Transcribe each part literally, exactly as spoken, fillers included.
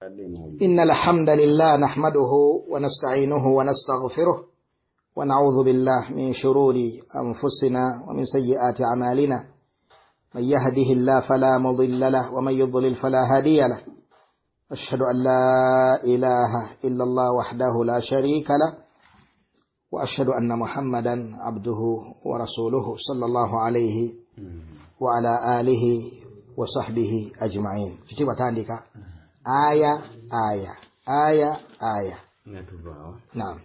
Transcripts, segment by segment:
إن الحمد لله نحمده ونستعينه ونستغفره ونعوذ بالله من شرور أنفسنا ومن سيئات أعمالنا من يهده الله فلا مضل له ومن يضلل فلا هادي له أشهد أن لا إله إلا الله وحده لا شريك له وأشهد أن محمدا عبده ورسوله صلى الله عليه وعلى آله وصحبه أجمعين. كتبت عندك آية آية آية آية نعم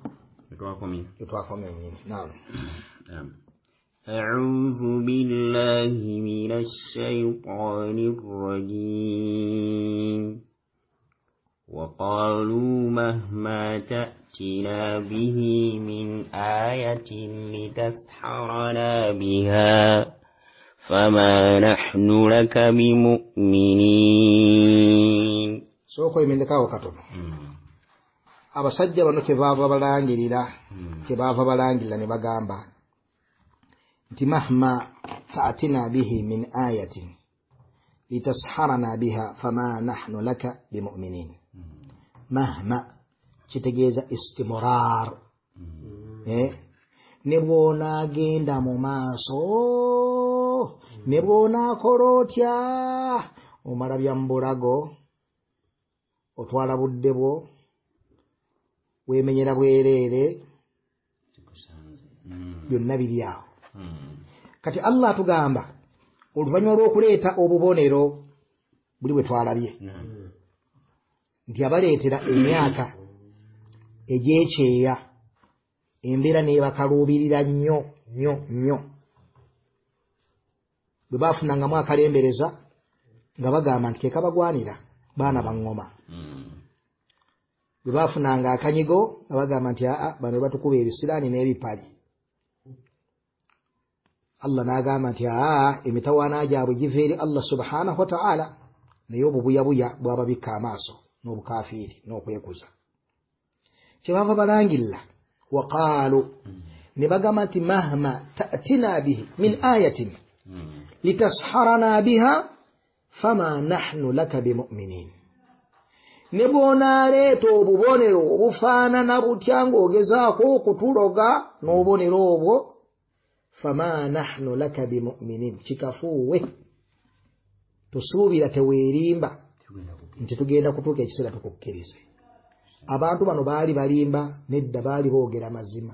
نعم نعم. أعوذ بالله من الشيطان الرجيم. وقالوا مهما تأتنا به من آية لتسحرنا بها فما نحن لك بمؤمنين. سوكو من دكاو كاتو abasajja bano kyebaava balangirira kyebaava balangirira ne bagamba nti mahma ta'tina bihi min ayatin litasharana biha fama nahnu laka bimu'minin. Mahma kitegeeza istimrar, eh ne bwona agenda mu maaso ne bwona akolotya omala byambulago otwala budde bwo wemenyera bwerere byonna biri awo. Kati Allah atugamba oluvannyuma lw'okuleeta obubonero buli bwe twalabye nti abaleetera emyaka egyekyeya embeera n'ebakaluubirira nnyo nnyo nnyo bwe baafunangamu akalembereza nga bagamba nti kekabagwanira baana baŋŋoma. Bwe baafunanga akanyigo nga bagamba nti aa bano batukuba ebisiraani n'ebipali. Allah n'agamba nti aa emitawaana gyabwe giva eri Allah subhanahu wa ta'ala, naye obubuyabuya bwababikka amaaso n'obukafiiri n'okwekuza. Kyebaava balangirira waqaalu ne bagamba nti mahma ta'tina bihi min ayatin litasharana biha fama nahnu laka bimu'minin. Ne bw'onaaleeta obubonero obufaanana butya ng'ogezaako okutuloga n'obubonero obwo fama nahnu laka bimu'minin, kikafuuwe tusuubira teweerimba nti tugenda kutuuka ekiseera tukukkirize. Abantu bano baali balimba nedda, baali boogera mazima,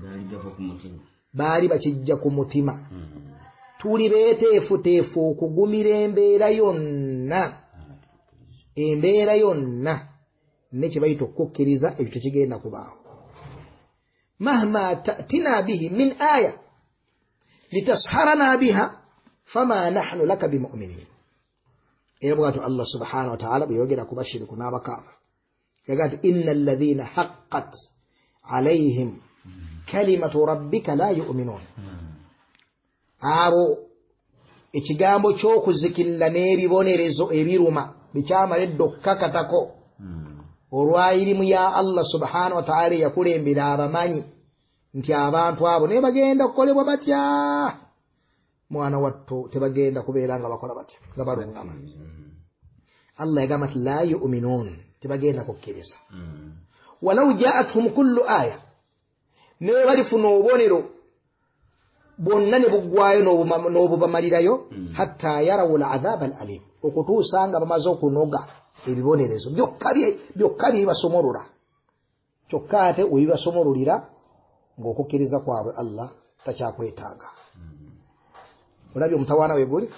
baali bakijja ku mutima. Tuli beeteefuteefu okugumira embeera yonna, embeera yonna ne kye bayita okukkiriza ekyo tekigenda kubaawo. Mahma ta'tina bihi min aya litasharana biha fama nahnu laka bimu'minin. Era bw'atyo Allah subhanahu wa ta'ala bwe yogera ku bashiriku n'abakaafu yagaa nti inna alladhina haqqat alayhim kalimatu rabbika la yu'minun. Abo ekigambo ky'okuzikirira n'ebibonerezo ebiruma bikyamala edda okukakatako olw'irimu ya Allah subhanahu wa ta'ala yakulembera abamanyi nti abantu abo naye bagenda kukolebwa batya, mwana wattu tebagenda kubeera nga bakola batya nga balungama. Allah yagamba nti la yu'minun, tebagenda kukkiriza. Walau ja'atuhum kullu aya, naye balifuna obubonero bwonna ne buggwayo n'obubamalirayo hatta yarawu al-adhab al-alim, okutuusa nga bamaze okunoga ebibonerezo byokka byokka bibasomolula. Kyokka ate webibasomolulira ng'okukkiriza kwabwe Allah takyakwetaaga. Olabye omutawaana we guli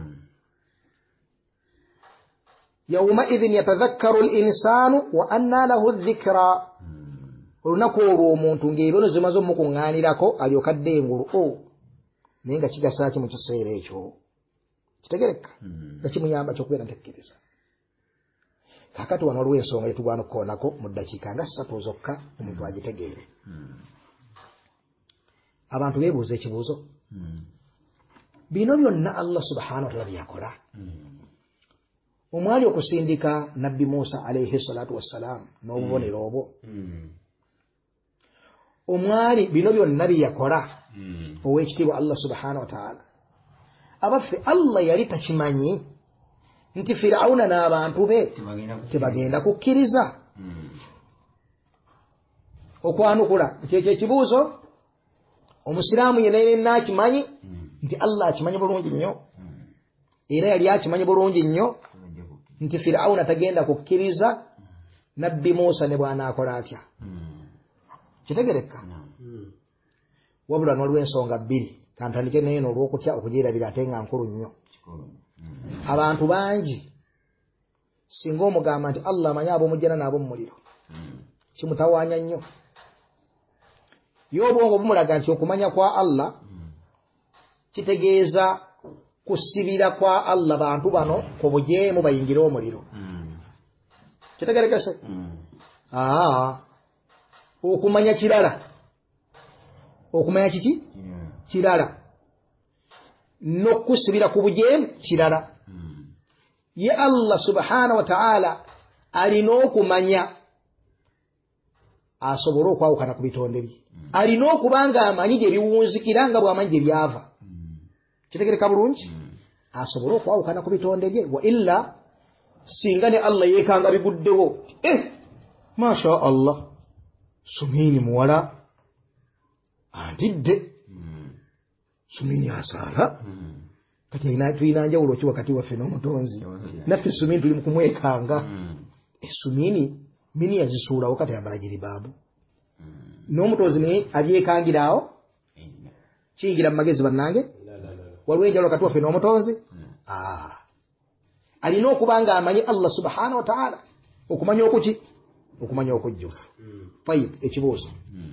yawma idhin yatadhakkaru al-insanu wa anna lahu adh-dhikra. Olunaku olwo omuntu ng'ebibono zimaze omukuŋŋaanirako alyoka adde engulu, o naye nga kigasa ki mu kiseera ekyo? Kitegereka nga kimuyamba kyokubeera ntakkiriza. Kaakati wano waliwo ensonga yetugwana okukoonako mu ddakiika nga ssatu zokka omuntu agitegeere. Abantu beebuuza ekibuuzo, bino byonna Allah subhanahu wa ta'ala byakola. Omwali okusindika nabbi Musa alayhi salatu wassalam n'obubonero obwo, omwali bino byonna byakola ow'ekitiibwa Allah subhanahu wa ta'ala. Abaffe Allah yali takimanyi nti Firawuna n'abantu be tebagenda kukkiriza okwanukula kyekyo ekibuuzo omusiraamu yenna akimanyi nti Allah akimanyi bulungi nnyo era yali akimanyi bulungi nnyo nti Firawuna tagenda kukkiriza nabbi Musa ne bw'anaakola atya kitegereka wabula n'olwa ensonga bbiri kantandike neeno olw'okutya okugyerabira ate nga nkulu nnyo abantu bangi singa omugamba nti Allah amanyi ab'omujjana n'ab'omu muliro kimutawaanya nnyo ye obwongo bumulaga nti okumanya kwa Allah kitegeeza kusibira kwa Allah bantu bano ku bujeemu bayingire omuliro kitegerekese aa okumanya kirala okumanya kiki kirala n'okusibira ku bujeemu kirala ye Allah subhanahu wa ta'ala alina okumanya asobola okwawukana ku bitonde bye alina okuba nga amanyi gye biwunzikira nga bw'amanyi gye byava kitegereka bulungi asobola okwawukana ku bitonde bye wa illa singa ne Allah yeekanga biguddewo eh masha Allah Sumini muwala antidde Sumini asaala kati tulina njawulo ki wakati waffe n'omutonzi naffe Sumini tuli mu kumwekanga Sumini mini yazisuulawo kati ayambala jiribaabu n'omutonzi naye abyekangiraawo kiyingira mu magezi bannange waliwo enjawulo wakati waffe n'omutonzi alina okuba nga amanyi Allah subhanahu wa ta'ala okumanya okuki okumanya okujjuvu tayib ekibuuzo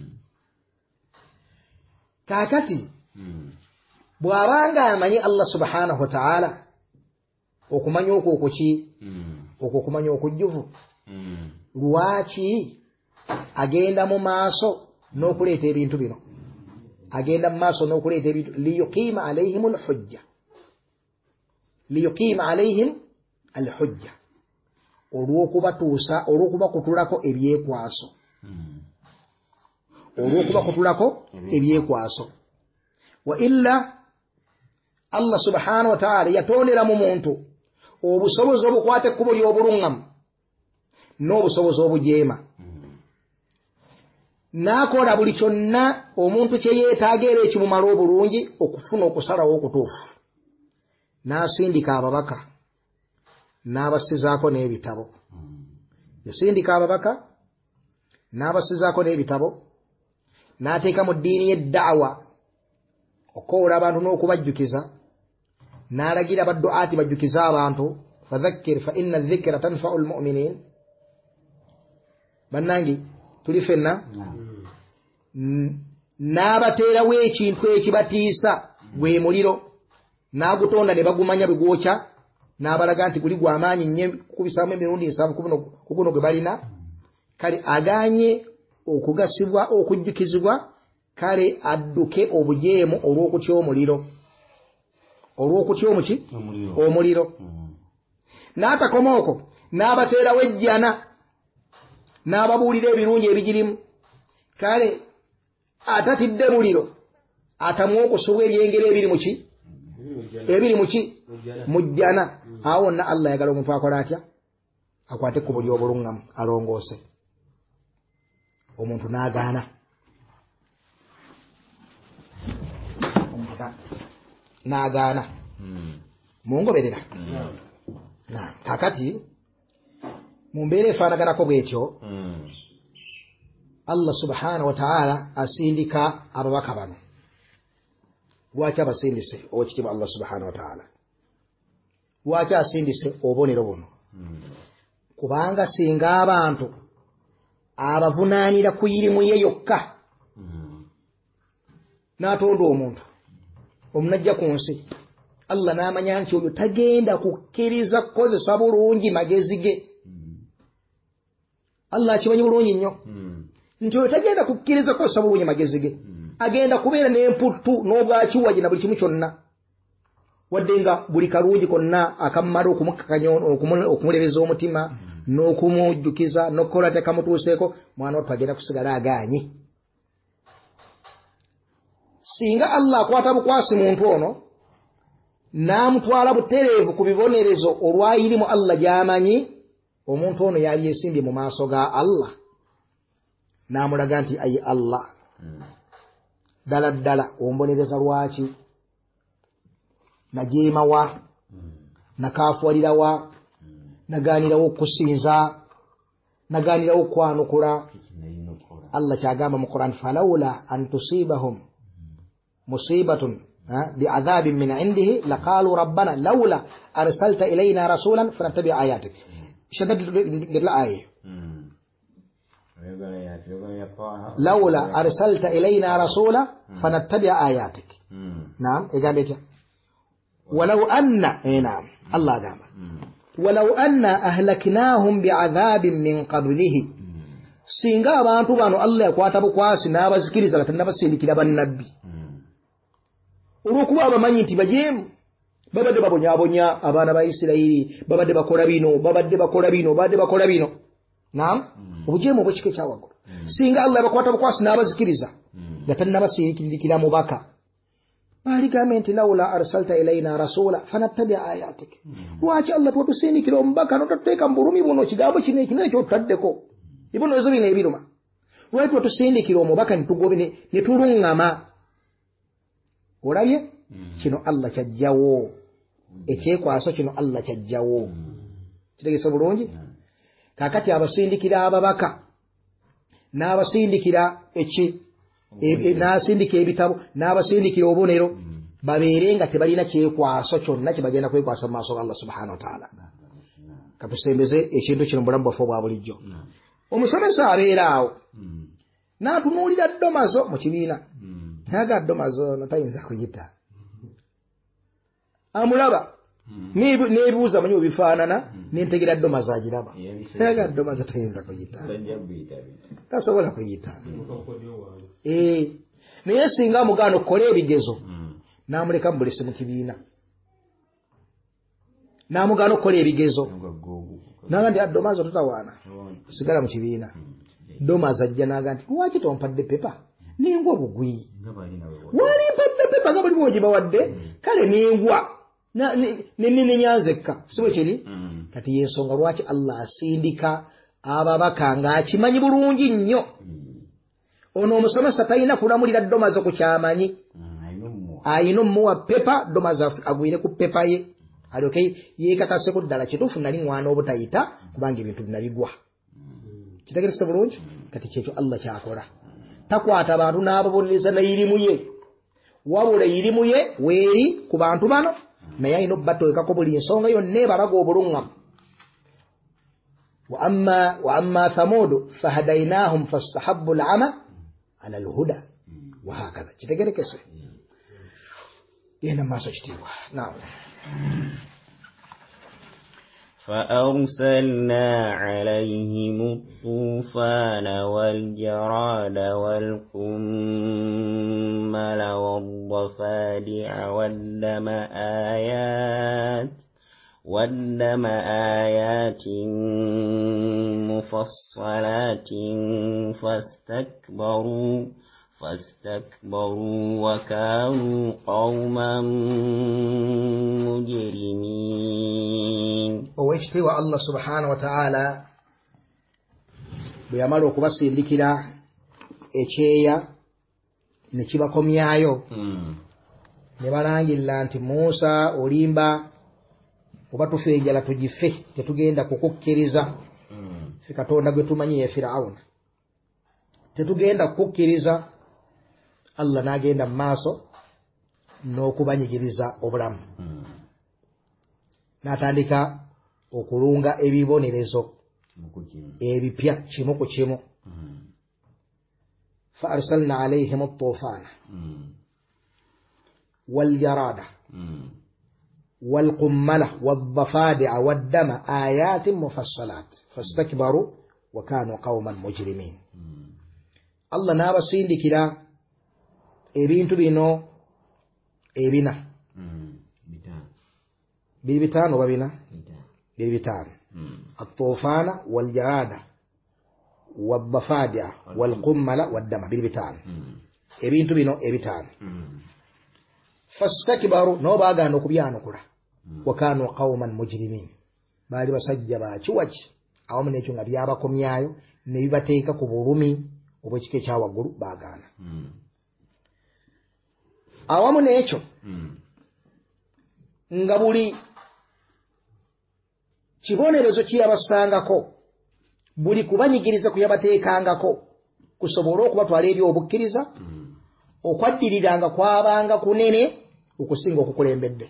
kaakati bw'abanga amanyi Allah subhanahu wa ta'ala okumanya okwo okuki okwo okumanya okujjuvu lwaki agenda mu maaso n'okuleeta ebintu bino agenda mu maaso n'okuleeta ebintu liyuqiima alayhim alhujja liyuqiima alayhim alhujja olw'okubatuusa olw'okubakutulako ebyekwaso olw'okubakutulako ebyekwaso wa illa Allah subhanahu wa ta'ala yatondera mu muntu obusobozi obukwata ekkubo ly'obuluŋŋamu n'obusobozi obujeema n'akola buli kyonna omuntu kye yeetaaga era ekimumala obulungi okufuna okusalawo okutuufu n'asindika ababaka n'abasizaako n'ebitabo yasindika ababaka n'abasizaako n'ebitabo n'ateeka mu ddiini y'eddawa okoola abantu n'okubajjukiza n'alagira baddu'aati bajjukiza abantu fadhakkir fa inna dhikra tanfa'u almu'minin bannangi tuli fenna n'abateerawo ekintu ekibatiisa gwe muliro n'agutonda ne bagumanya bwe gwokya n'abalaga nti guli gw'amaanyi nnyo kubisaamu emirundi nsanvu ku guno gwe balina kale agaanye okugasibwa okujjukizibwa kale adduke obujeemu olw'okutya omuliro olw'okutya omuki omuliro n'atakoma okwo n'abateerawo ejjana n'ababuulira ebirungi ebigirimu kale atatidde muliro atamu okusubwa ebyengero ebiri muki ebiri muki mujjana awo wonna Allah yagala omuntu akola atya akwate ekkubo ly'obuluŋŋamu alongoose omuntu n'agaana n'agaana mungoberera kakati mu mbeera efaanaganako bwetyo Allah subhanahu wa ta'ala asindika ababaka bano lwaki abasindise owekitiibwa Allah subhanahu wa ta'ala lwaki asindise obubonero buno kubanga singa abantu abavunaanira ku irimu ye yokka n'atonda omuntu omunajja ku nsi Allah n'amanya nti oyo tagenda kukkiriza kukozesa bulungi magezi ge Allah akimanyi bulungi nnyo nti oyo tagenda kukkiriza kukozesa bulungi magezi ge agenda kubeera n'emputtu n'obwakiwagi na buli kimu kyonna wadde nga buli kalungi konna akamumala okumukakanya okumulebeza omutima n'okumujjukiza n'okukola tekamutuuseeko mwana wattu agenda kusigala agaanye singa Allah akwata bukwasi muntu ono n'amutwala butereevu ku bibonerezo olwayirimu Allah gy'amanyi, omuntu ono yali yesimbye mu maaso ga Allah n'amulaga nti ayi Allah ddala ddala ombonereza lwaki najeema wa nakaafuwalira wa nagaanirawo okusinza nagaanirawo okwanukula. Allah kyagamba mu Quran falawla an tusibahum musibatun bi'adhabin min indihi laqalu rabbana lawla arsalta ilayna rasulan fanattabi ayatik. shaddad al-aya لولا أرسلت إلينا رسولا فنتبع آياتك. نعم إجابته ولو أن إيه نعم الله قام ولو أن أهلكناهم بعذاب من قبله singa abantu bano Allah yakwata bukwasi n'abazikiriza batanabasindikira bannabbi olwokuba abamanyi nti bajeemu babadde babonyabonya abaana ba Isirayiri babadde bakola bino babadde bakola bino babadde bakola bino. Naam obujeemu bw'ekika ekyawaggulu singa Allah yabakwata bukwasi n'abazikiriza batanabasindikira mubaka baligamba nti lawla arsalta ilayna rasula fanattabi ayatik. Lwaki Allah twatusindikira omubaka n'otuteeka mu bulumi buno kigambo kino ekinene ky'otutaddeko ibibonerezo bino ebiruma. Lwaki twatusindikira omubaka ne tuluŋŋama. Olabye kino Allah kyajjawo ekyekwaso kino Allah kyajjawo. Kitegese bulungi. Kakati abasindikira ababaka n'abasindikira eki n'asindikira ebitabo n'abasindikira obubonero babeere nga tebalina kyekwaso kyonna kye bagenda kwekwasa mu maaso ga Allah subhanahu wa ta'ala. Katusembeze ekintu kino bulamu bwaffe obwa bulijjo. Omusomesa abeera awo n'atunuulira ddomazo mu kibiina naga ddomazo ono tayinza kuyita amulaba n'ebibuuza manyi obifaanana n'entegera ddomazo agiraba naga ddomazo tayinza kuyita tasobola kuyita. Naye singa amugaana okukola ebigezo n'amuleka mubulesi mu kibiina n'amugaana okukola ebigezo naga nti addomazo totawaana sigala mu kibiina. Ddomazo ajja naga nti lwaki tompadde pepa nengwa bugwi wali mpadde pepa nga buli bwogi bawadde kale nengwa nenenyanzekka sibwe kiri. Kati yensonga lwaki Allah asindika ababaka ng'akimanyi bulungi nnyo. Ono omusomesa talina kulamulira ddomazo ku kyamanyi ayina omuwa pepa ddomazo agwire ku pepa ye alyoke yeekakase ku ddala kituufu nali ŋŋwana obutayita kubanga ebintu binabigwa. Kitegerekese bulungi. Kati kyekyo Allah kyakola takwata abantu n'ababonereza na irimu ye wabula irimu ye weeri ku bantu bano naye alina obbatwekako buli nsonga yonna ebalaga obuluŋŋamu. wa amma thamudu fahadainahum fastahabbu al-ama ala al-huda wa hakadha. Kitegerekese yena maaso kitiibwa. Naam فأرسلنا عليهم الطوفان والجراد والقمل والضفادع والدم آيات والدم آيات مفصلات فاستكبروا فاستكبروا وكانوا قوما مجرمين. Owekitiibwa Allah subhanahu wa ta'ala bwe yamala okubasindikira ekyeya ne kibakomyayo ne balangirira nti Musa olimba oba tufe enjala tugife tetugenda kukukkiriza ffe Katonda gwe tumanyi ye Firawuna tetugenda kukukkiriza. Allah n'agenda mu maaso n'okubanyigiriza obulamu n'atandika okulunga ebibonerezo ebipya kimu ku kimu. fa arsalna alayhim at-tufana wal jarada wal qummala wad dafadi'a wad dama ayatin mufassalat fastakbaru wa kanu qauman mujrimin. Allah n'abasindikira ebintu bino ebina biri bitaano babina biri bitaano at-tufana wal jarada wad dafadi'a wal qummala wad dama biri bitaano ebintu bino ebitaano. fastakbaru no bagana okubyanukula wa kanu qauman mujrimin bali basajja ba kiwachi awamu nekyo nga byabakomyayo ne bibateeka ku bulumi obwekike kya waggulu bagana awamu nekyo nga buli kibonerezo kiyabasangako buli kubanyigiriza kuyabateekangako kusobola okubatwala eri obukkiriza okwaddiriranga kwabanga kunene okusinga okukulembedde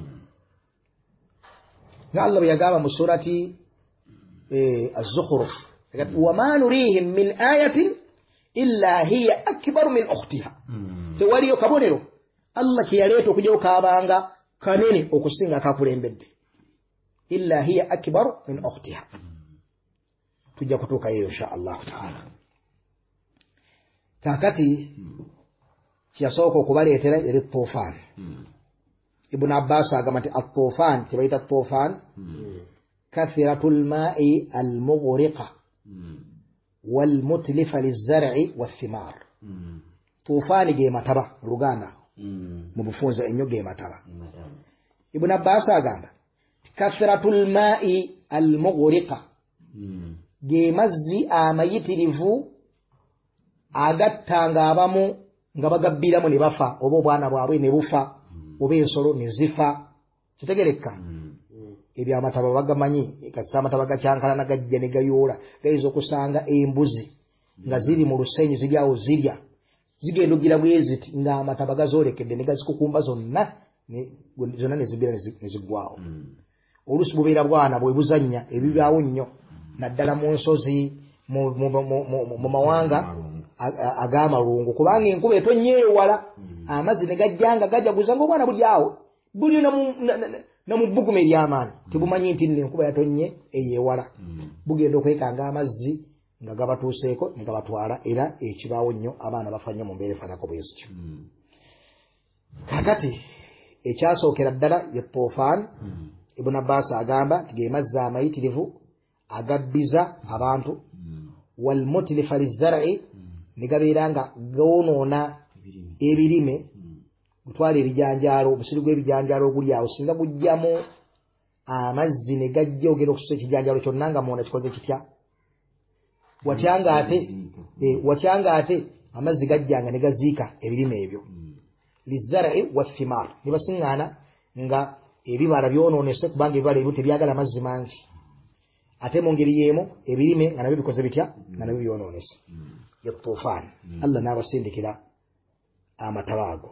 nga Allah bwe yagamba mu surati az-Zukhruf wama nurihim min ayatin illa hiya akbaru min ukhtiha tewaliyo kabonero Allah kiyaleeta okujja kabanga kanene okusinga kakulembedde illa hiya akbaru min ukhtiha tujja kutuuka yeyo insha Allah taala kakati kiyasooka okubaleetera eri Tufan Ibn Abbas agamba nti at-Tufan kibayita Tufan kathiratul ma'i al-mughriqa wal mutlifa liz-zar'i wath-thimar Tufan ge mataba Luganda mu bufunza ennyo ge mataba Ibn Abbas agamba kathiratul ma'i al-mughriqa ge mazzi amayitirivu agattanga abamu nga bagabbiramu ne bafa oba obwana bwabwe ne bufa oba ensolo ne zifa kitegereka ebyo amataba bagamanyi kasita amataba gakyankalana gajja ne gayoola gayinza okusanga embuzi nga ziri mu lusenyi ziryawo zirya zigenda ogira bweziti nga amataba gazoolekedde ne gazikukumba zonna zonna ne zibbira ne ziggwawo oluusi bubeera bwana bwe buzannya ebibaawo nnyo naddala mu nsozi mu mawanga ag'amalungu kubanga enkuba etonyeewala amazzi ne gajjanga gajaguza ng'obwana buli awo buli na mu bbugumu ery'amaanyi tebumanyi nti nno enkuba yatonnye eyeewala bugenda okwekanga amazzi nga gabatuuseeko ne gabatwala era ekibaawo nnyo abaana bafa nnyo mu mbeera efaanako bwe zityo kakati ekyasookera ddala ye Tufan Ibn Abbas agamba nti ge mazzi amayitirivu agabbiza abantu wal mutlifa liz-zar'i ne gabeera nga goonoona ebirime gutwala ebijanjaalo omusiri gw'ebijanjaalo oguli awo singa gujjamu amazzi ne gajja ogera okususa ekijanjaalo kyonna nga munda kikoze kitya watyanga ate watyanga ate amazzi gajjanga ne gaziika ebirime ebyo liz-zar'i wath-thimar ne basiŋŋaana nga ebibala byonoonese kubanga ebibala ebyo tebyagala mazzi mangi ate mu ngeri y'emu ebirime nga nabyo bikoze bitya nga nabyo byonoonese ye Tufan Allah n'abasindikira amataba ago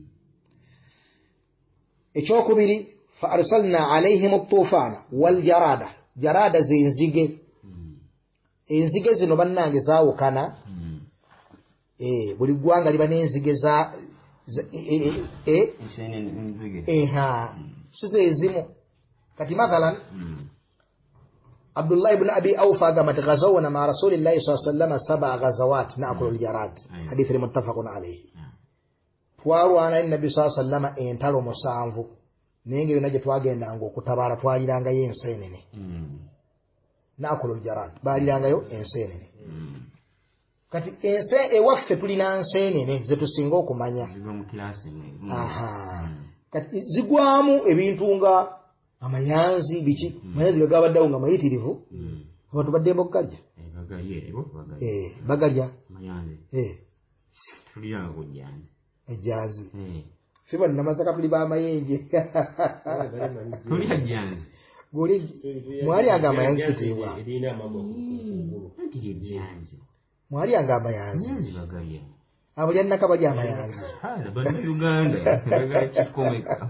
ekyokubiri fa arsalna alayhim at-tufana wal jarada jarada zenzige enzige zino bannange zaawukana eh buli gwanga liba n'enzige za eh eh ha size ezimu kati mathalan Abdullah ibn Abi Awfa gama gazawana ma Rasulillahi sallallahu alayhi wasallam sab'a ghazawat na'kulu al-jarad hadith muttafaqun alayhi twalwana nabi sallallahu alayhi wasallam entalo musanvu nenge binaje twagenda ngo okutabara twaliranga yensenene na'kulu al-jarad baliranga yo ensenene kati ense ewaffe tulina ensenene zetusinga okumanya aha kati zigwamu ebintu nga amayanzi biki mayanzi gagabaddawo nga mayitirivu abantu baddemba okugalya eh bagalya mayanzi eh tuliyanga kujjanzi ejjanzi eh fiba namasaka tuli ba mayenje tulya jjanzi goli mwali anga amayanzi kitibwa edina mambo anti jjanzi mwali anga amayanzi bagalya abulya nakabali amayanzi ha nabanda Uganda baga kikomeka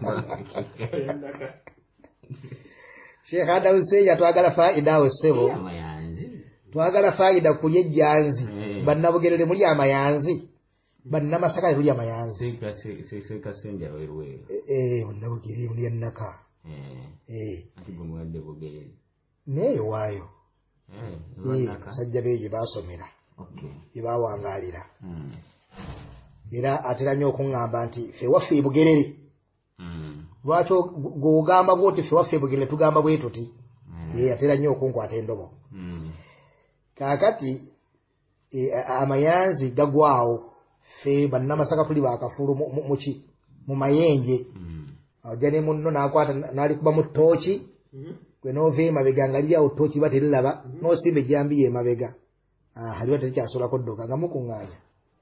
Sheikh Adam Seya twagala faida osebo twagala faida kulye janzi bannabugerere muri amayanzi banna masaka tuli amayanzi seka seka sendya wewe eh bannabugere muri annaka eh eh ati bumwadde bugerere neyo wayo eh sajja beje basomera okay ibawangalira mm era atiranye okungamba nti fe wafe bugerere mm lwacho gogamba bwoti fe wafe bugerere tugamba bwe tuti ye atiranye okunkwata endobo mm kakati e, amayanzi gagwawo fe banna masaka tuli bakafulu muchi mu mayenje ajane munno nakwata nali kuba mu tochi gwe nove emabega nga lya otochi baterelaba no simbe jambi ye mabega ah haliwa techasola koddoka nga mukunganya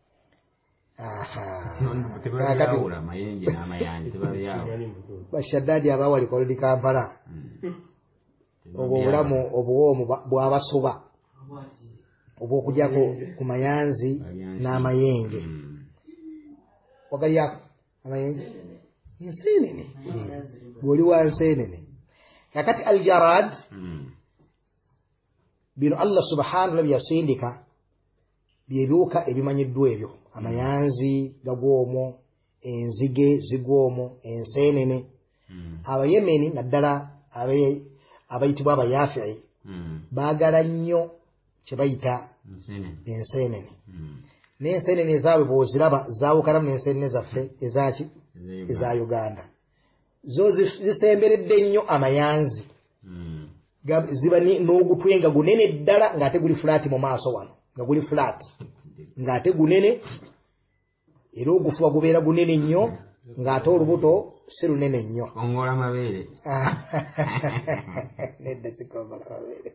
aha tebabyaula mayenje n'amayanje tebabyaula bashaddadi abawali kolodi Kampala obulamu obuwomu bw'abasuba obw'okujjako ku mayanzi n'amayenje wagali yako amayenje ensenene bw'oli wa nsenene kakati aljarad bino Allah subhanahu wa yasindika byebyuka ebimanyiddwa ebyo amayanzi gagwomo enzige zigwomo ensenene abayemeni naddala abe abayitibwa abayafi'i baagala nnyo kye bayita ensenene n'ensenene ezaabwe bw'oziraba zaawukana n'ensenene zaffe ezaki eza Uganda zo zisemberedde nnyo amayanzi ziba n'ogutwe nga gunene ddala ng'ate guli fulaati mu maaso wano nga guli fulaati ng'ate gunene era ogufuba gubeera gunene nnyo ng'ate olubuto si lunene nnyo ongola mabeere nedda sikongola mabeere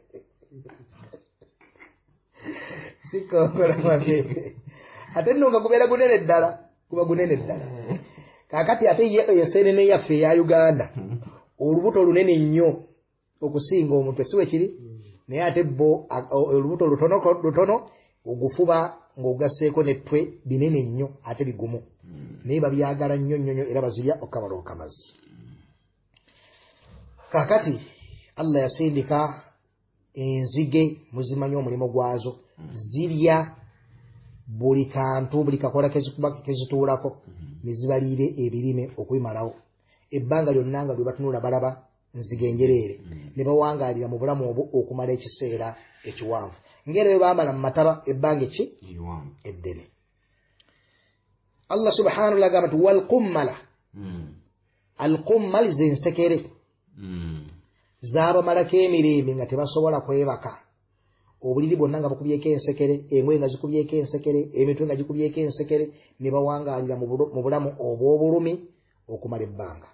sikongola mabeere ate nno nga gubeera gunene ddala guba gunene ddala kakati ate ensenene yaffe eya Uganda olubuto lunene nnyo okusinga omuntu siwe kiri naye ate bo olubuto lutono lutono ogufuba ng'ogasseeko n'ettwe binene nnyo ate bigumu naye babyagala nnyo nnyo era bazirya okamala okamazi kakati Allah yasindika enzige muzimanyi omulimu gwazo zirya buli kantu buli kakola kezituulako nezibaliire ebirime okubimalawo ebbanga lyonna nga lwe batunula balaba nzige enjereere ne bawangaalira mu bulamu obwo okumala ekiseera ekiwanvu ngero bwe baamala mu mataba ebbanga ki eddene Allah subhanahu wa ta'ala wal qummala al qummal zensekere zaabamalako emirembe nga tebasobola kwebaka obuliri bwonna nga bukubyeko ensekere engoye nga zikubyeko ensekere emitwe nga gikubyeko ensekere ne bawangaalira mu bulamu obw'obulumi okumala ebbanga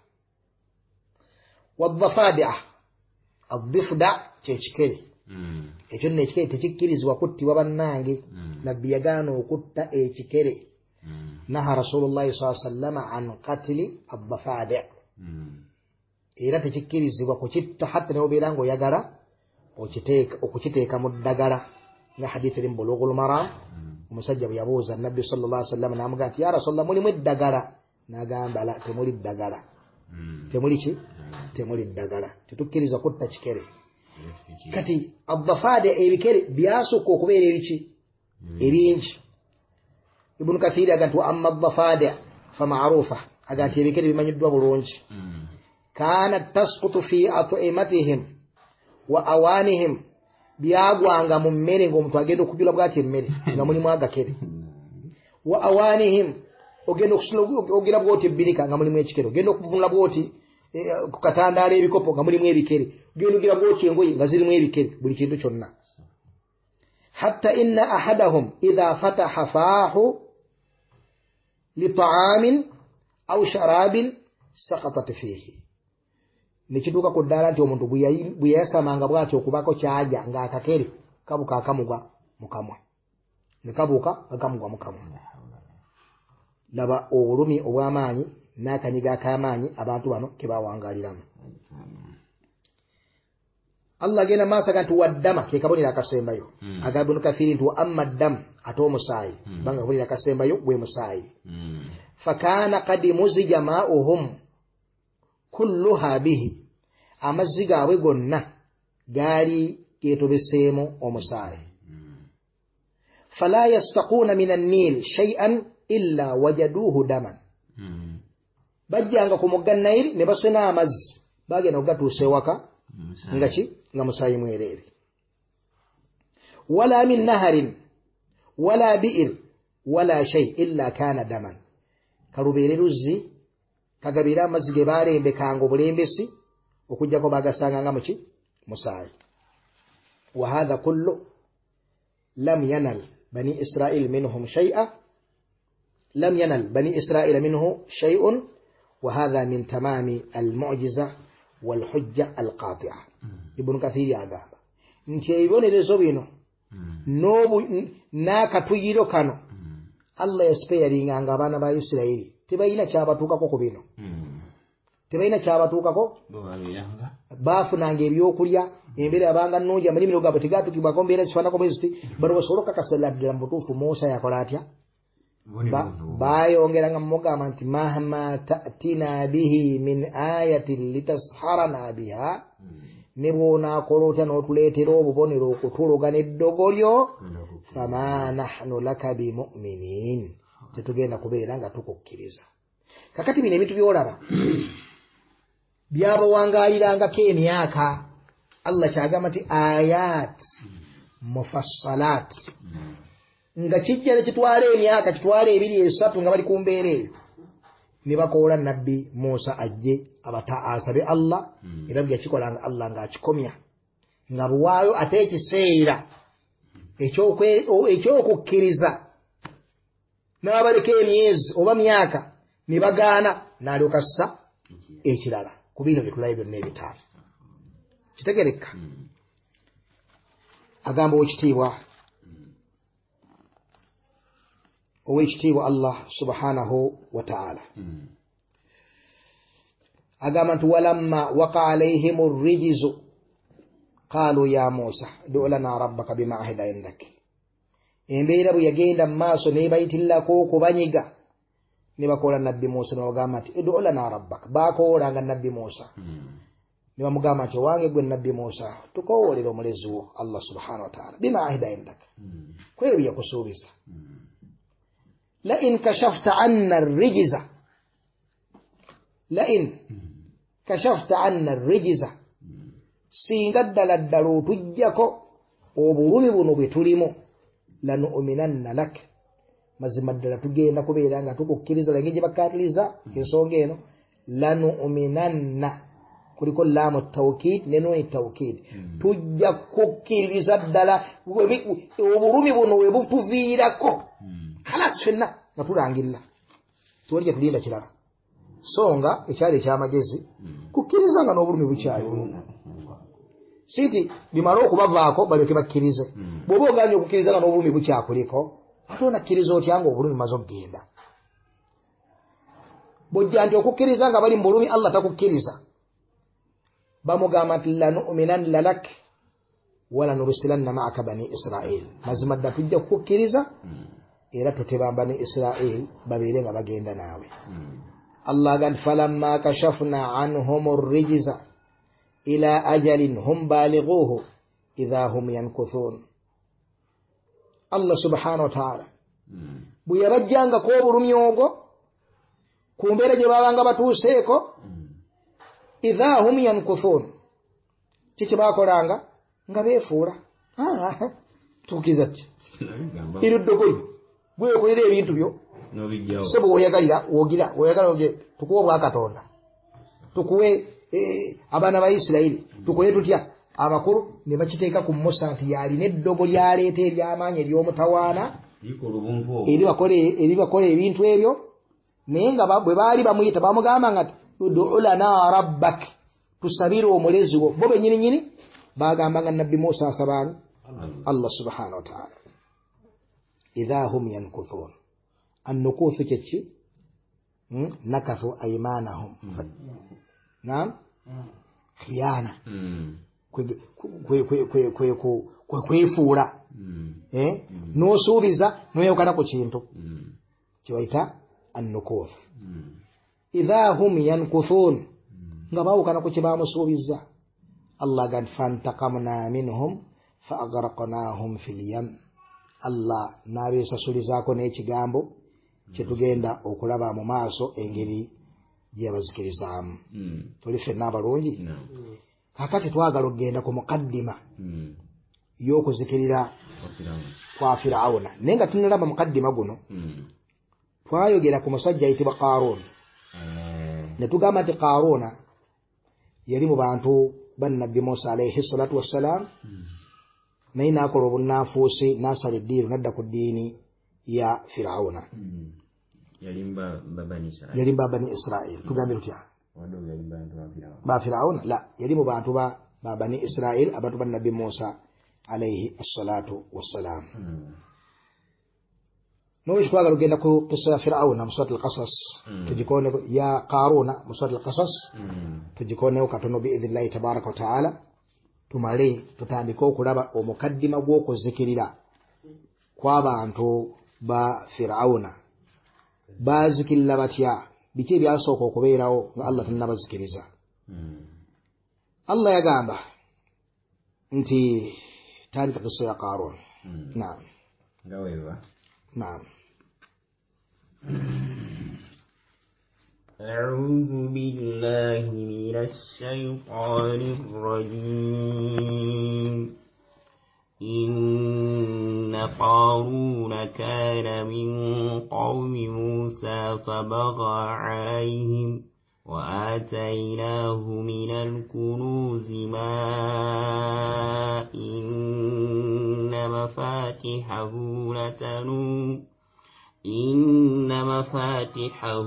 wadhafadia adhifda kyekikere ekyo nno ekikere tekikkirizibwa kuttibwa bannange nabbi yagaana okutta ekikere naha rasulullahi saa sallama an qatili adhafadia era tekikkirizibwa kukitta hatta neobeera ng'oyagala okukiteeka mu ddagala nga hadithi eri mu Bulughul Maram omusajja bwe yabuuza nabbi sallallahu alaihi wasallam n'amugamba nti ya rasulallah mulimu eddagala n'agamba la temuli ddagala temuli ki temuli ddagala tetukkiriza kutta kikere kati adhafaade ebikere byasukka okubeera ebiki ebingi Ibn Kathir aga nti wa amma adhafaade fa ma'rufa aga nti ebikere bimanyiddwa bulungi kaanat tasqutu fi at'imatihim wa awanihim byagwanga mu mmere ng'omuntu agenda okujula bwati emmere nga mulimu agakere wa awanihim ogenda okugira bwoti ebbirika nga mulimu ekikere ogenda okuvunula bwoti ku katandaala ebikopo nga mulimu ebikere ogenda ogira bwoti engoye nga zirimu ebikere buli kintu kyonna hatta inna ahadahum idha fataha faahu li ta'amin aw sharabin saqatat fihi nekituuka ku ddaala nti omuntu bwe yayasamanga bw'ati okubako kyalya ng'akakere kabuka akamugwa mu kamwa ne kabuuka akamugwa mu kamwa laba obulumi obw'amaanyi n'akanyiga ak'amaanyi abantu bano ke baawangaaliramu Allah agenda maaso aga nti waddama ke kabonero akasembayo agamba Ibn Kathir nti wa amma ddamu ate omusaayi banga kabonero akasembayo gwe musaayi fakaana qad muzija maa'uhum kulluha bihi amazzi gaabwe gonna gaali geetobeseemu omusaayi fala yastaquuna min an-niil shay'an illa wajaduuhu daman bajjanga ku mugga Nayiri ne basena amazzi bagenda okugatuusa ewaka nga ki nga musaayi mwereere wala min naharin wala bi'ir wala shay illa kaana daman kalubeere luzzi kagabeera amazzi ge baalembekanga obulembesi okujjako bagasanga nga muki musaayi wa hadha kullu lam yanal bani israil minhum shay'a lam yanal bani israila minhu shay'un وهذا من تمام المعجزة والحجة القاطعة. ابن كثير يعذاب nti ebibonerezo bino n'obu n'akatuyiro kano Allah yasparinganga abaana ba Isirayiri tebalina kyabatuukako ku bino tebalina kyabatuukako baafunanga ebyokulya embeera yabanga nnungi amalimiiro gaabwe tegaatukibwako mbeera zifaanako bwe ziti bano basobole okukakasira ddala mu butuufu Musa yakola atya bayongeranga mugamba nti mahma ta'tina bihi min ayatin litasharana biha ne bw'onaakola otya n'otuleetera obubonero okutuluga n'eddogolyo fama nahnu laka bimu'minin tetugenda kubeera nga tukukkiriza. Kakati bino ebintu by'olaba byabawangaalirangako emyaka Allah kyagamba nti ayat mufassalat nga kijja ne kitwala emyaka kitwala ebiri esatu nga bali ku mbeera eyo ne bakoola nabbi Musa ajje abata asabe Allah era byakikolanga Allah ng'akikomya nga buwaayo ate ekiseera ekyokukkiriza n'abaleka emyezi oba myaka ne bagaana n'alyoka assa ekirala ku bino bye tulabe byonna ebitaano kitegereka. Agamba owekitiibwa owekitiibwa Allah subhanahu wa ta'ala agamba nti walamma waqa alayhim ar-rijzu qalu ya Musa du lana rabbaka bima ahida indak. Embeera bwe yagenda mu maaso neebayitirako okubanyiga ne bakola nabbi Musa n'abagamba nti du lana rabbaka baakoolanga nabbi Musa ne bamugamba nti wange gwe nabbi Musa tukowoolera omulezi wo Allah subhanahu wa ta'ala bima ahida indak kweyo byakusuubiza لئن كشفت عنا الرجز لئن كشفت عنا الرجز singa ddala ddala otuggyako obulumi buno bwe tulimu lanu'minanna lak mazima ddala tugenda kubeera nga tukukkiriza lange gye bakkaatiriza ensonga eno lanu'minanna kuliko laamu tawkid ne nuuni tawkid tujja kukkiriza ddala obulumi buno we butuviirako kalas fenna nga tulangirira tuwalija tulinda kirala so nga ekyali ekyamagezi kukkiriza nga n'obulumi bukyaliwo sinti bimala okubavaako balyoke bakkirize bw'oba ogambye okukkiriza nga n'obulumi bukyakuliko ate onakkiriza otya nga obulumi bumaze okugenda bw'ojja nti okukkiriza nga bali mu bulumi Allah takukkiriza bamugamba nti lanu'minanna lak wala nursilanna ma'aka bani Israil mazima dda tujja kukukkiriza era tutebamba ne Israel babeere nga bagenda naawe. Allah agamba falamma kashafna anhum ar-rijza ila ajalin hum balighuhu idha hum yankuthun. Allah subhanahu wa ta'ala bwe yabajjanga ko obulumi ogwo ku mbeera gye babanga batuuseeko idha hum yankuthun kiki baakolanga nga beefuula tukkiriza ki iruddogoyi gwe okolera ebintu byo sebo woyagalira wogira woyagala oge tukuwe obwakatonda tukuwe abaana ba Isirayiri tukole tutya abakulu ne bakiteeka ku Musa nti yalina eddogo lyaleeta ery'amaanyi ery'omutawaana eri bakole ebintu ebyo naye nga bwe baali bamuyita bamugamba nga ud'u lana rabbak tusabire omulezi wo bo bennyini nyini bagambanga nabbi Musa asabani Allah subhanahu wa ta'ala idha hum yankuthun annukuthu kyeki nakathu aymanahum naam khiyana kwefuula n'osuubiza n'oyawukana ku kintu kibayita annukuthu idha hum yankuthun nga baawukana ku kye baamusuubiza Allah gad fantaqamna minhum fa aghraqnahum fil yam Allah n'abeesasulizaako n'ekigambo kyetugenda okulaba mu maaso engeri gye bazikirizaamu tuli ffenna abalungi kakati twagala okugenda ku mukaddima y'okuzikirira kwa Firawuna naye nga tunalaba mukaddima guno twayogera ku musajja ayitibwa Qaaruun ne tugamba nti Qaaruuna yali mu bantu bannabbi Musa alayhi salatu wassalaam naye n'akola obunnanfuusi n'asala eddiini n'adda ku ddiini ya Firawuna yalimba babani Israel yali babani Israel tugambe tutya wado yalimba bantu ba Firaun ba Firaun la yali mu bantu ba babani Israel abantu ba Nabi Musa alayhi assalatu wassalam no ishwaga lugenda ku qissa Firaun na Surat al-Qasas tujikone ya Qaruna Surat al-Qasas tujikone ukatono bi idhnillahi tabaraka wa taala tumale tutandika okulaba omukaddima gw'okuzikirira kw'abantu ba Firauna bazikirira batya biki ebyasooka okubeerawo nga Allah tannabazikiriza. Allah yagamba nti tandika qissa ya Qarun. Naam ngawewa naam أعوذ بالله من الشيطان الرجيم إن قارون كان من قوم موسى فبغى عليهم وآتيناه من الكنوز ما إن مفاتحه لتنوء إن مفاتحه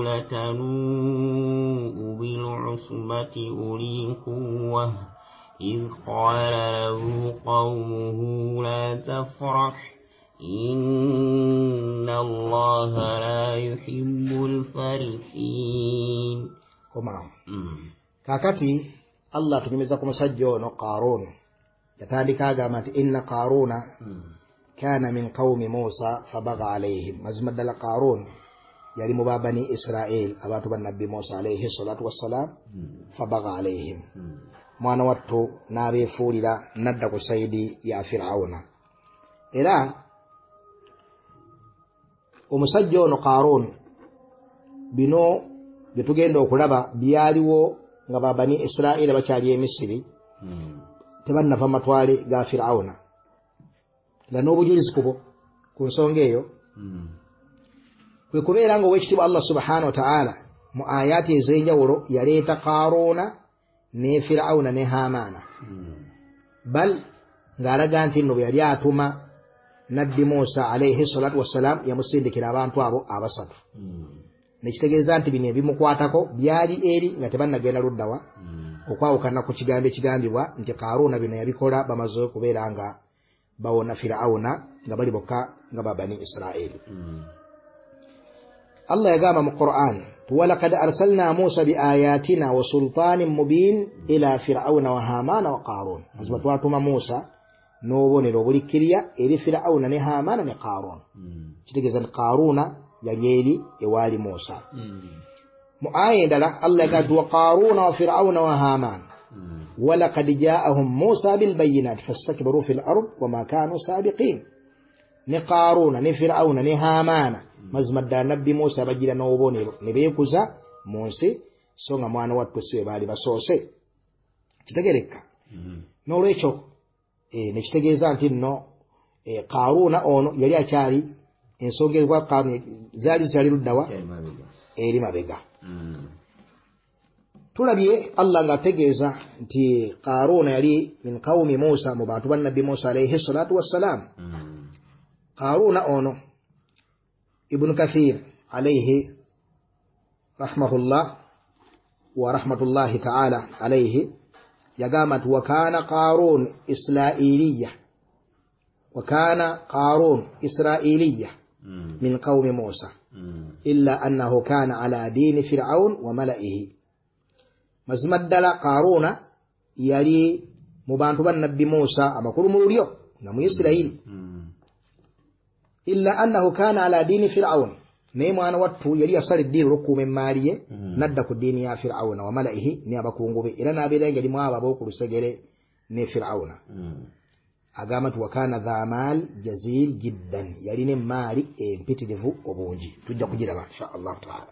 لتنوء بالعصبة أولي القوة إذ قال له قومه لا تفرح إن الله لا يحب الفرحين. ومعهم كاكتي الله تنميزا كمسجو قارون يتالي كاغامات إن قارون كان من قوم موسى فبغى عليهم مزمد لقارون يعني مبابني إسرائيل أباتوا بالنبي موسى عليه الصلاة والسلام فبغى عليهم mwana wattu n'abeefuulira nadda ku sayidi ya Firawuna. Era omusajja ono Qaaruun bino bye tugenda okulaba byaliwo nga babani Israa'ila bakyali e Misiri tebannava matwale ga Firawuna nga n'obujulizi kubo ku nsonga eyo kwe kubeera nga ow'ekitiibwa Allah subhanahu wa ta'ala mu ayaati ez'enjawulo yaleeta Qaaruuna ne Firawuna ne Haamana bal ng'alaga nti nno bwe yali atuma Nabbi Musa alayhi salatu wassalam yamusindikira abantu abo abasatu nekitegeeza nti bino ebimukwatako byali eri nga tebannagenda luddawa okwawukana ku kigambo ekigambibwa nti Qaaruuna bino yabikola bamaze okubeera nga bawona Firawuna nga bali bokka nga babani Israa'ili. Allah yagamba mu Qur'an ولقد أرسلنا موسى بآياتنا وسلطان مبين إلى فرعون وهامان وقارون أزمتواتما موسى نوبوني لوبوليكيريا إلى فرعون نهامان نقارون تتجزن قارون يليلي يوالي موسى مؤايد لا الله قد وقارون وفرعون وهامان ولقد جاءهم موسى بالبينات فاستكبروا في الأرض وما كانوا سابقين نقارون نفرعون نهامان mazmadda Nabbi Musa bagira n'obubonero ne beekuza mu nsi so nga mwana wattu siwe baali basoose kitegereka n'olwekyo ne kitegeeza nti nno Qaaruuna ono yali akyali ensonga ezwa Qaaruuna zaali zitali luddawa eri mabega. Tulabye Allah ng'ategeeza nti Qaaruuna yali min qawmi Musa mu bantu ba Nabbi Musa alayhi salatu wassalaam. Qaaruuna ono Ibn Kathir alayhi rahmahullah wa rahmatullahi ta'ala alayhi yagamba wa kana Qaaruun Israa'iliyya wa kana Qaaruun Israa'iliyya min qawmi Musa illa annahu kana ala dini Fir'aun wa mala'ihi. Mazmaddala Qaaruuna yali mu bantu ba Nabbi Musa amakulu mu lulyo nga mu Isirayiri illa annahu kana ala dini Fir'aun naye mwana wattu yali asala eddiini olw'okukuuma emmaali ye nadda ku ddiini ya Fir'auna wa mala'ihi ne abakungu be era n'abeera nga limu abo ab'oku lusegere ne Fir'auna. Agamba nti wa kana dha maal jazil jiddan yalina emmaali empitirivu obungi tujja kugiraba insha Allah ta'ala.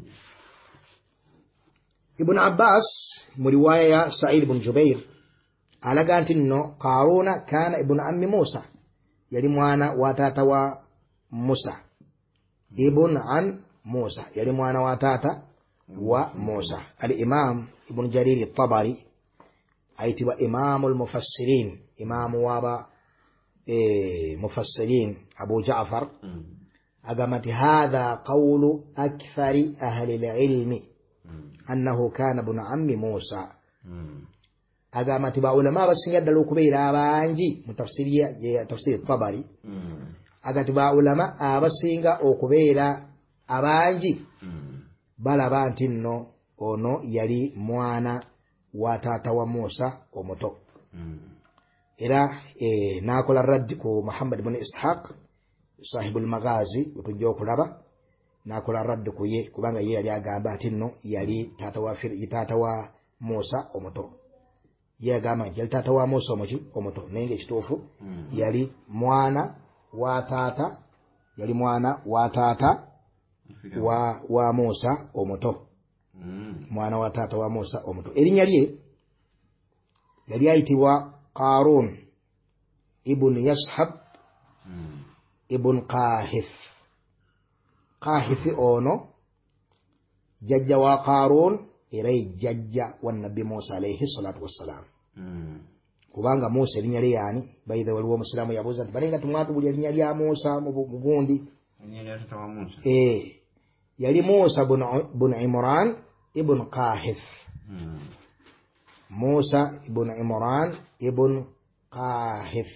Ibn Abbas mu riwaya ya Sa'id ibn Jubair alaga nti nno Qaaruuna kana ibn ammi Musa yali mwana wa taata wa Musa ibn an Musa yali mwana wa taata wa Musa. Al-Imam Ibn Jarir at-Tabari ayitibwa Imam al-Mufassirin imamu waba e mufassirin Abu Ja'far agamati hadha qawlu akthari ahli al-ilmi annahu kana ibn ammi Musa agamati ba ulama basinga ddala okubeera abangi mu tafsiri ya tafsiri Tabari agati ba ulama abasinga okubeera abangi balaba nti nno ono yali mwana wa taata wa Musa omuto era e, nakola raddi ku Muhammad ibn Ishaq sahibul Maghazi utujja okulaba nakola raddi ku ye kubanga ye yali agamba ati nno yali taata wa Fir taata wa Musa omuto ye agamba yali taata wa Musa omuki omuto nenge kituufu yali mwana wa taata yali mwana wa taata wa wa Musa omuto mwana wa taata wa Musa omuto erinnya lye yali ayitibwa Qarun ibn Yashhab ibn Qahith Qahith ono jajja wa Qarun era jajja wa Nabi Musa alayhi salatu wassalam kubanga Musa erinnya lye yani baidha waliwo muslimu yabuza nti balenga tumwatu buli erinnya lya Musa mu bugundi eh yali Musa ibn Imran ibn Qahith Musa ibn Imran ibn Qahith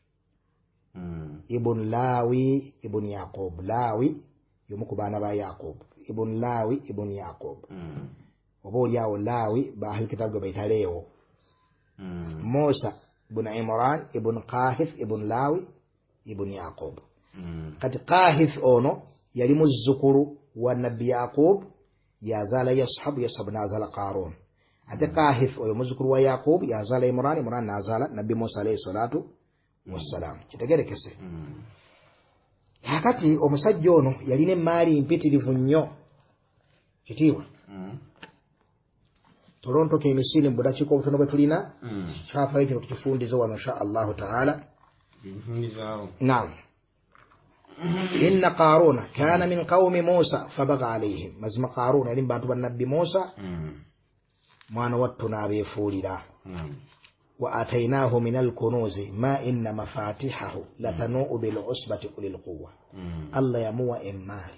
ibn Lawi ibn Yaqub Lawi yomukubana ba Yaqub ibn Lawi ibn Yaqub oboli yawo Lawi ba ahli kitabu baitalewo Musa ibn Imran ibn Qahith ibn Lawi ibn Yaqub kati Qahith ono yali muzzukuru wa Nabi Yaqub yazala Yashab Yashab nazala Qarun ate Qahith oyo muzzukuru wa Yaqub yazala Imran Imran nazala Nabi Musa alayhi salatu wassalam kitegerekese hakati omusajja ono yalina emaali mpitirivu nnyo kitiibwa Toronto ke emisiri mu budakiika obutono bwe tulina kyafa ekyo tukifundizo wano insha Allahu taala naam inna Qaruna kana min qaumi Musa fabaga alayhim mazima Qaruna yali bantu ba Nabbi Musa mwana wattu n'abeefuulira wa atainahu min al-kunuzi ma inna mafatihahu latanu bil usbati ulil quwwa Allah yamuwa emmali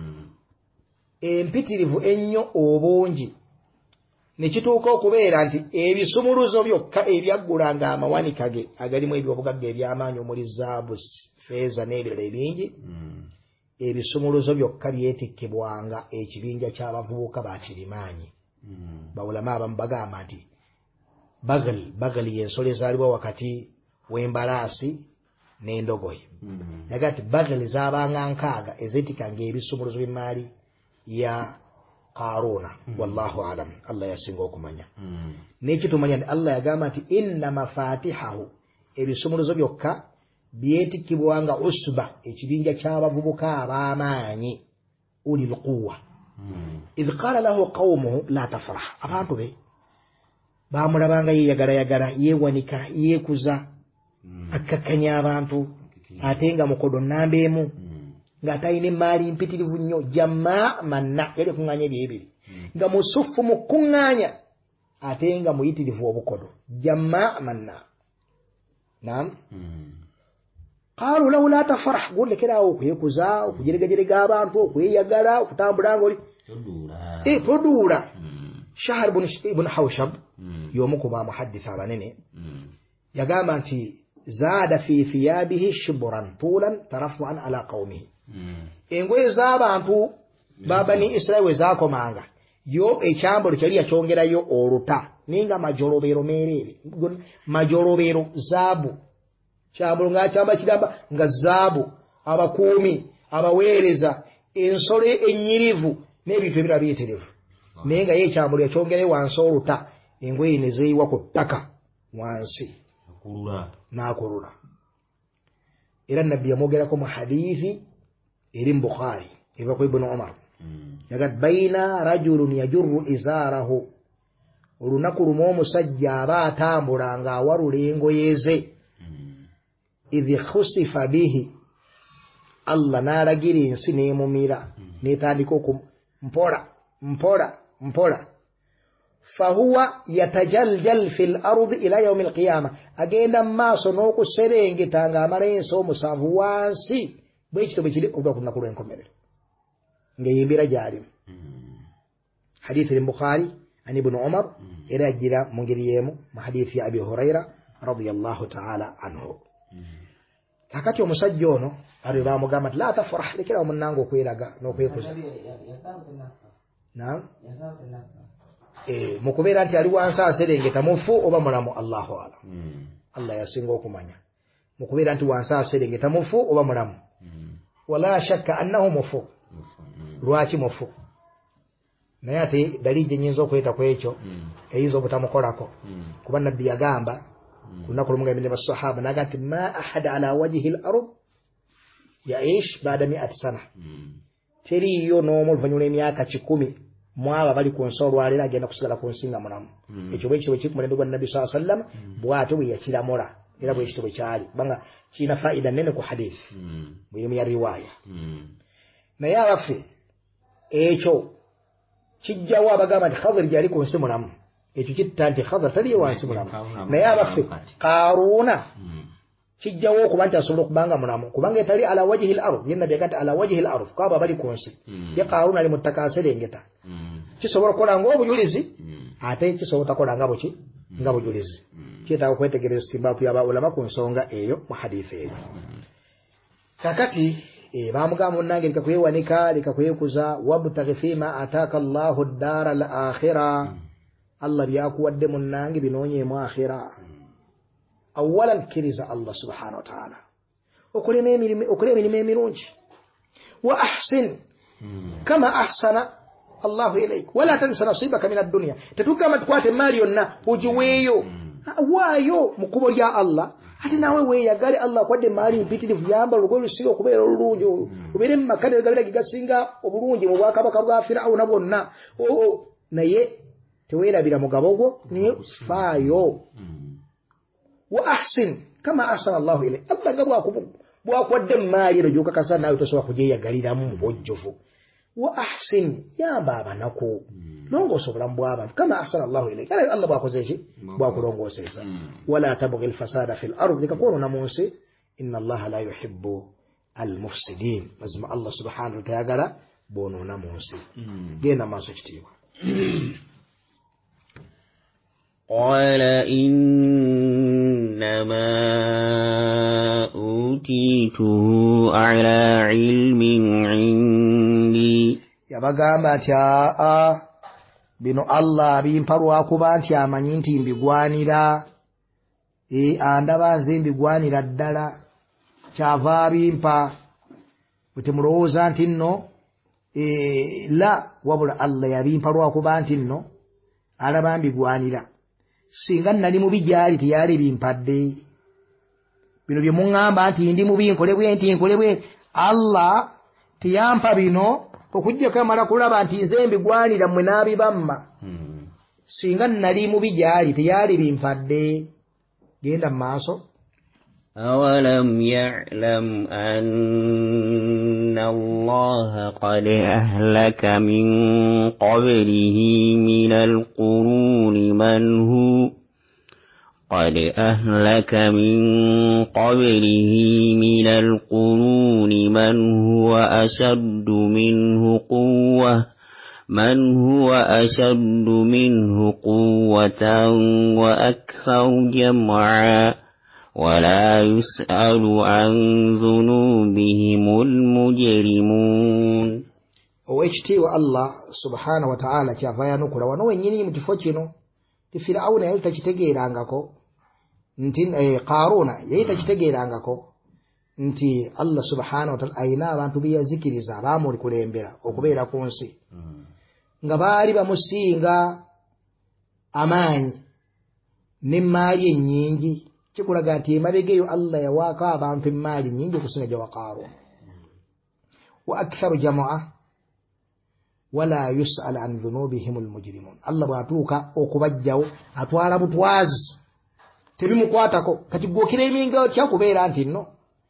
empitirivu ennyo obungi nekituuka okubeera nti ebisumuluzo byokka ebyaggulanga amawanika ge agalimu ebyobugagga ebyamaanyi omuli zaabu feeza n'ebirala ebingi ebisumuluzo byokka byetikkibwanga ekibinja ky'abavubuka bakirimaanyi bawulama abamu bagamba nti bagali bagali yensolo ezaalibwa wakati w'embalaasi n'endogoyi yaga ti bagali zaabanga nkaaga ezeetikanga ebisumuluzo by'emaali ya Qaruna wallahu alam Allah yasinga okumanya n'ekitumanya nti Allah yagamba nti inna mafatihahu ebisumuluzo byokka byetikibwanga usba ekibinja ky'abavubuka ab'amaanyi ulil quwwa idh qala lahu qawmuhu la tafrah abantu be bamulabanga yeyagala yagala yewanika yekuza akakkanya abantu ate nga mukodo nambeemu nga tayina emaali mpitirivu nnyo jamaa manna yali kuŋŋaanya ebyebiri nga musufu mu kuŋŋaanya ate nga muyitirivu obukodo jamaa manna naam qaalu lahu la tafrah golekerawo okwekuza okujeregajerega abantu okweyagala okutambulanga oli eh toduula Shahr ibn Hawshab yomu ku ba muhaddith abanene yagamba nti zaada fi thiyabihi shibran tulan tarafuan ala qaumihi engoye z'abantu babani Israeli zakomanga yo ekyambalo kyali yakyongerayo oluta ninga majolobero merere majolobero zaabu kyambalo nga kyamba kiramba nga zaabu abakuumi abaweereza ensole ennyirivu n'ebintu ebirala byeterevu naye nga ye ekyambalo yakyongerayo wansi oluta engoye ne zeeyiwa ku ttaka wansi n'akulula era nabbi yamwogerako mu hadithi eri mu Bukhari eva ku Ibn Umar yagat baina rajulun yajurru izaarahu olunaku lumu omusajja aba atambula ng'awalula engoye ze idh khusifa bihi Allah n'alagira ensi n'emumira n'etandika okumpola mpola mpola fahuwa yatajaljal fil ardi ila yawm al qiyama agenda maaso n'okuserengeta ng'amala ensi omusanvu wansi bwe kitabo kiri okuba ku lunaku lw'enkomerero ng'eyimbira gy'alimu hadithi al-Bukhari an ibn Umar era ajira mu ngeri y'emu mu hadithi ya Abi Huraira radiyallahu ta'ala anhu kakati omusajja ono ali bamugamba nti la tafrah lekera omunango okweraga n'okwekuza naam eh mukubeera nti ali wansi aserengeta mufu oba mulamu Allahu ala Allah yasinga okumanya mukubeera nti wansi aserengeta mufu oba mulamu wala shakka annahu mufu lwaki mufu naye ate dalili nyinzo okuleta ku ekyo eyizo obutamukolako kuba nabbi yagamba kunaku lumu ng'abine basahaba naga nti ma ahada ala wajhi al-ard yaish baada mi'ati sana teriyo n'omu oluvannyuma lw'emyaka kikumi mwaba bali ku nsi olwaleero agenda kusigala ku nsi nga mulamu ekyo bwe kityo bwe kiri ku mulembe gwa nabbi sallallahu alayhi wa sallam bw'atyo bwe yakiramula era bwe kityo bwe kyali kubanga kirina faida nnene ku hadithi mu irimu ya riwaaya naye abaffe ekyo kijjawo abagamba nti Khadr gyali ku nsi mulamu ekyo kitta nti Khadr taliyo wansi mulamu naye abaffe Qaruna kijjawo okuba nti asobola okubanga mulamu kubanga etali ala wajhi al-ard yenna byagati ala wajhi al-ard kwaba bali ku nsi ye Qaruna ali mu ttaka aserengeta kisobola kukola ng'obujulizi ate kisobola takola nga buki nga bujulizi kyetaaga okwetegereza istinbaatu y'aba ulama ku nsonga eyo mu hadithi eyo kakati bamugamba munnange leka kwewanika leka kwekuza wabtaghi fima ataaka Allahu ad-dara al-akhira Allah byakuwadde munnange binoonyeemu akhira awalan kiriza Allah subhanahu wa ta'ala okulema emirimu emirungi wa ahsin kama ahsana Allahu ilayk wala tansa nasibaka min ad-dunya tetugamba tukwate mali yonna ogiweeyo waayo mu kkubo lya Allah ate nawe weeyagale Allah akwadde mali mpitirivu yamba olugoye lusinga okubeera olulungi ubeere mu makadde gabira gigasinga obulungi mu bwakabaka bwa Firawuna bwonna naye teweerabira mugabo gwo naye faayo wa ahsin kama ahsana Allahu ilayk Allah nga bwakwadde mali ero gyokakasa nawe tosobola kujeeyagaliramu mu bwojjovu wa ahsin yamba abanaku longoosa obulamu bw'abantu kama ahsana Allahu ilayk era Allah bwakoze ki bwakulongooseeza wala tabghi al-fasada fil ard likakoona mu nsi inna Allaha la yuhibbu al-mufsidin mazima Allah subhanahu wa ta'ala bonoona mu nsi genda maaso kitiibwa qala innama utiituhu ala ilmin indi yabagamba nti aa bino Allah abimpa lwakuba nti amanyi nti mbigwanira e andaba nze mbigwanira ddala kyava abimpa butemulowooza nti nno e la wabula Allah yabimpa lwakuba nti nno alaba mbigwanira singa nali mubi gyali teyali bimpadde bino bye muŋŋamba nti ndi mubi nkole bwe nti nkole bwe Allah tiyampa bino okujjako amala kulaba nti nze mbigwanira mmwe n'abibamma singa nali mubi gyali teyali bimpadde genda mu maaso أولم يعلم أن الله قد أهلك من قبله من القرون من هو قد أهلك من قبله من القرون من هو أشد منه قوة من هو أشد منه قوة وأكثر جمعا ولا يسأل عن ذنوبهم المجرمون owekiti wa Allah subhanahu wa ta'ala kyava yanukula wano wenyini mu kifo kino ti Firawuna yali takitegeerangako nti eh, Qaruna yali takitegeerangako nti Allah subhanahu wa ta'ala ayina abantu biyazikiriza abamuli kulembera okubeera ku nsi nga baali bamusinga amaanyi n'emmaali ennyingi kikulaga nti emabegeyo Allah yawaako abantu emmaali nnyingi okusinga gya wa Qaruna wa aktharu jamaa wala yus'al an dhunubihim almujrimun Allah bwatuuka okubajjawo atwala butwazi tebimukwatako kati gwokira eminga otya kubeera nti nno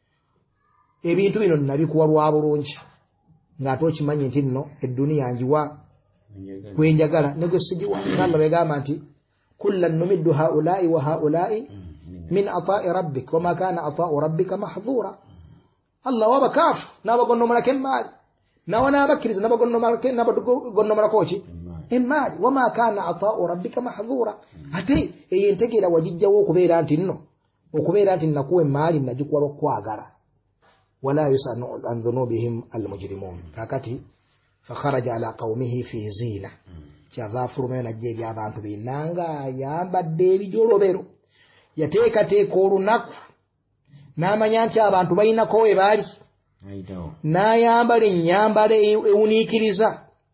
ebintu bino nabikuwa lwa bulungi ng'ate okimanyi nti nno edduniya njiwa kwenjagala ne gwe sigiwa Allah begamba nti kullan numiddu haula'i wa haula'i min ata'i rabbik wama kana ata'u rabbika mahdhura Allah wabakaafu n'abagonnomalako emmaali nawa n'abakkiriza n'abagonnomalako ki emmaali wama kaana ataa'u rabbika mahdhuura ate eyo entegeera wagijjawo okubeera nti nno okubeera nti nakuwa emmaali nagikuwa lw'okwagala wala yus'alu an dhunubihim almujrimun kakati fakharaja ala qaumihi fi zina kyava afulumayo najja eri abantu be nanga ayambadde ebijolobero yateekateeka olunaku n'amanya nti abantu balinako we baali n'ayambala ennyambala ewuniikiriza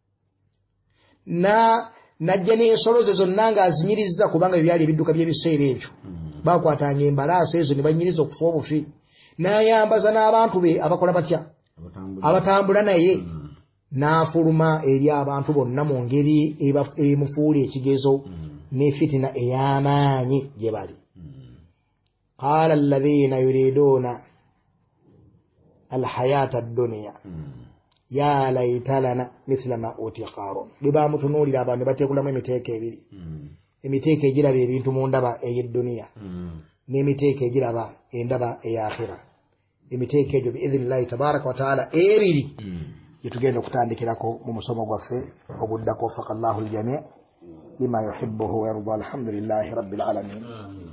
najja n'ensolo ze zonna ng'azinyiriza kubanga byali ebidduka by'ebiseera ebyo bakwatanga embalaasi ezo ne banyiriza okufa obufi n'ayambaza n'abantu be abakola batya abatambula naye n'afuluma eri abantu bonna mu ngeri emufuula ekigezo n'efitina ey'amaanyi gye bali قال الذين يريدون الحياة الدنيا يا ليت لنا مثل ما أوتي قارون ببا متنولي لابا نباتيكولا ما متيكي بيري emiteeko egiraba ebintu mu ndaba ey'edduniya n'emiteeko egiraba endaba ey'akhira emiteeko egyo biidhinillahi tabaraka wa taala ebiri gye tugenda okutandikirako mu musomo gwaffe oguddako faka llahu aljami lima yuhibbuhu wa yarda alhamdulillahi rabbil alamin